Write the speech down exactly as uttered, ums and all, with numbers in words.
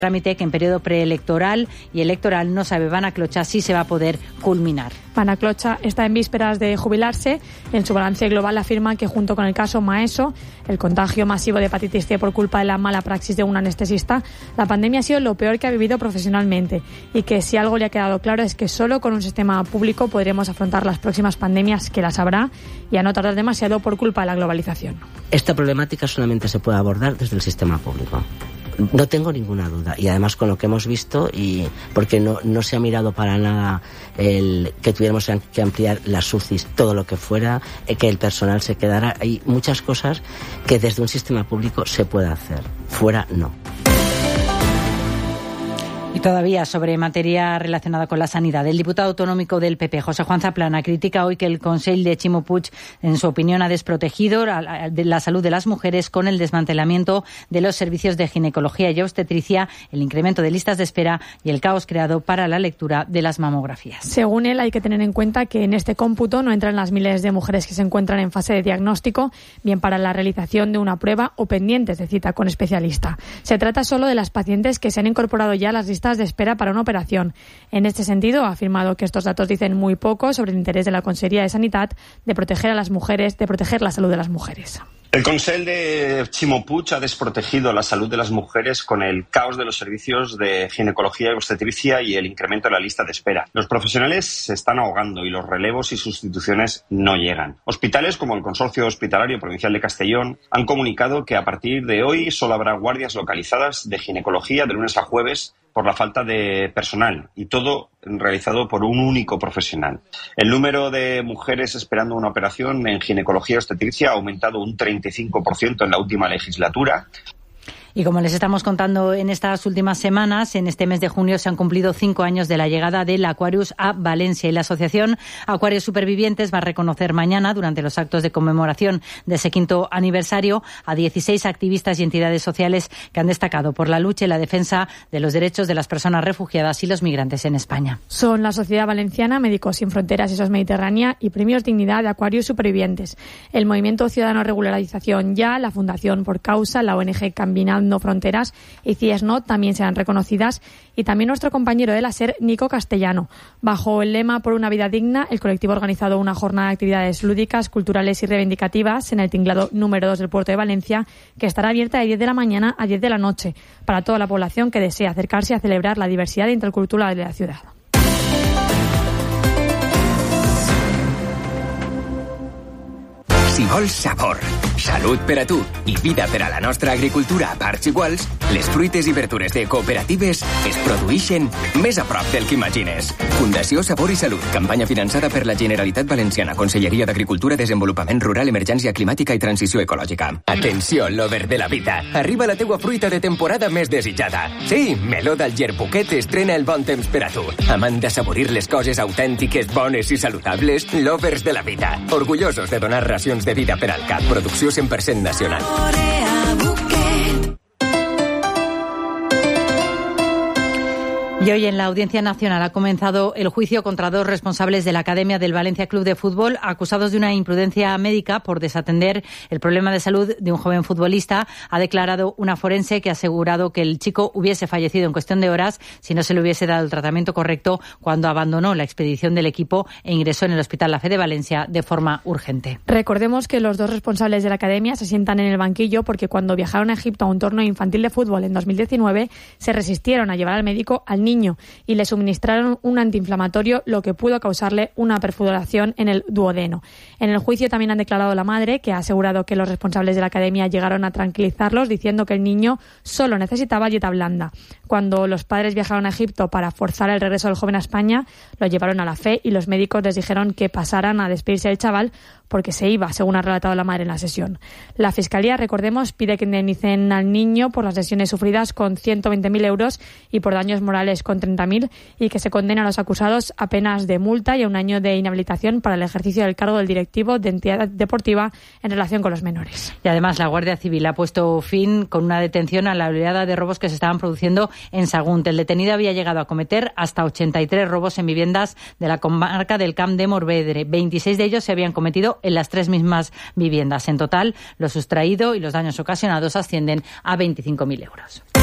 trámite que en periodo preelectoral y electoral no sabe Vana Clocha si se va a poder culminar. Vana Clocha está en vísperas de jubilarse. En su balance global afirma que junto con el caso Maeso, el contagio masivo de hepatitis C por culpa de la mala praxis de un anestesista, la pandemia ha sido lo peor que ha vivido profesionalmente y que si algo le ha quedado claro es que solo con un sistema público podremos afrontar las próximas pandemias, que las habrá, y a no tardar demasiado por culpa de la globalización. Esta problemática solamente se puede abordar desde el sistema público. No tengo ninguna duda, y además con lo que hemos visto, y porque no, no se ha mirado para nada el que tuviéramos que ampliar las U C Is, todo lo que fuera, que el personal se quedara. Hay muchas cosas que desde un sistema público se puede hacer, fuera no. Y todavía sobre materia relacionada con la sanidad, el diputado autonómico del P P, José Juan Zaplana, critica hoy que el Consell de Ximo Puig, en su opinión, ha desprotegido la salud de las mujeres con el desmantelamiento de los servicios de ginecología y obstetricia, el incremento de listas de espera y el caos creado para la lectura de las mamografías. Según él, hay que tener en cuenta que en este cómputo no entran las miles de mujeres que se encuentran en fase de diagnóstico, bien para la realización de una prueba o pendientes de cita con especialista. Se trata solo de las pacientes que se han incorporado ya a las listas de espera para una operación. En este sentido, ha afirmado que estos datos dicen muy poco sobre el interés de la Conselleria de Sanidad de proteger a las mujeres, de proteger la salud de las mujeres. El Consell de Ximo Puig ha desprotegido la salud de las mujeres con el caos de los servicios de ginecología y obstetricia y el incremento de la lista de espera. Los profesionales se están ahogando y los relevos y sustituciones no llegan. Hospitales como el Consorcio Hospitalario Provincial de Castellón han comunicado que a partir de hoy solo habrá guardias localizadas de ginecología de lunes a jueves por la falta de personal, y todo realizado por un único profesional. El número de mujeres esperando una operación en ginecología y obstetricia ha aumentado un treinta y cinco por ciento en la última legislatura. Y como les estamos contando en estas últimas semanas, en este mes de junio se han cumplido cinco años de la llegada del Aquarius a Valencia, y la asociación Acuarios Supervivientes va a reconocer mañana, durante los actos de conmemoración de ese quinto aniversario, a dieciséis activistas y entidades sociales que han destacado por la lucha y la defensa de los derechos de las personas refugiadas y los migrantes en España. Son la Sociedad Valenciana, Médicos Sin Fronteras y SOS Mediterránea y Premios Dignidad de Acuarios Supervivientes, el Movimiento Ciudadano Regularización Ya, la Fundación Por Causa, la O N G Caminando No Fronteras y CIESNOT también serán reconocidas, y también nuestro compañero de la SER, Nico Castellano. Bajo el lema Por una vida digna, el colectivo ha organizado una jornada de actividades lúdicas, culturales y reivindicativas en el tinglado número dos del Puerto de Valencia, que estará abierta de diez de la mañana a diez de la noche para toda la población que desea acercarse a celebrar la diversidad intercultural de la ciudad. Si vols sabor, salut per a tu i vida per a la nostra agricultura a parts iguals, les fruites i verdures de cooperatives es produeixen més a prop del que imagines. Fundació Sabor i Salut, campanya finançada per la Generalitat Valenciana, Conselleria d'Agricultura, Desenvolupament Rural, Emergència Climàtica i Transició Ecològica. Atenció, lover de la vida. Arriba la teua fruita de temporada més desitjada. Sí, meló d'Algerbuquet estrena el bon temps per a tu. Amant d'assaborir les coses autèntiques, bones i saludables, lovers de la vida. Orgullosos de donar racions de vida per al cap. Producció cent per cent nacional. Y hoy en la Audiencia Nacional ha comenzado el juicio contra dos responsables de la Academia del Valencia Club de Fútbol, acusados de una imprudencia médica por desatender el problema de salud de un joven futbolista. Ha declarado una forense que ha asegurado que el chico hubiese fallecido en cuestión de horas si no se le hubiese dado el tratamiento correcto cuando abandonó la expedición del equipo e ingresó en el Hospital La Fe de Valencia de forma urgente. Recordemos que los dos responsables de la Academia se sientan en el banquillo porque cuando viajaron a Egipto a un torneo infantil de fútbol en dos mil diecinueve se resistieron a llevar al médico al niño niño y le suministraron un antiinflamatorio, lo que pudo causarle una perforación en el duodeno. En el juicio también han declarado la madre, que ha asegurado que los responsables de la academia llegaron a tranquilizarlos diciendo que el niño solo necesitaba dieta blanda. Cuando los padres viajaron a Egipto para forzar el regreso del joven a España, lo llevaron a La Fe y los médicos les dijeron que pasaran a despedirse del chaval porque se iba, según ha relatado la madre en la sesión. La Fiscalía, recordemos, pide que indemnicen al niño por las lesiones sufridas con ciento veinte mil euros y por daños morales con treinta mil, y que se condena a los acusados a penas de multa y a un año de inhabilitación para el ejercicio del cargo del directivo de entidad deportiva en relación con los menores. Y además la Guardia Civil ha puesto fin con una detención a la oleada de robos que se estaban produciendo en Sagunt. El detenido había llegado a cometer hasta ochenta y tres robos en viviendas de la comarca del Camp de Morvedre. veintiséis de ellos se habían cometido en las tres mismas viviendas. En total, lo sustraído y los daños ocasionados ascienden a veinticinco mil euros.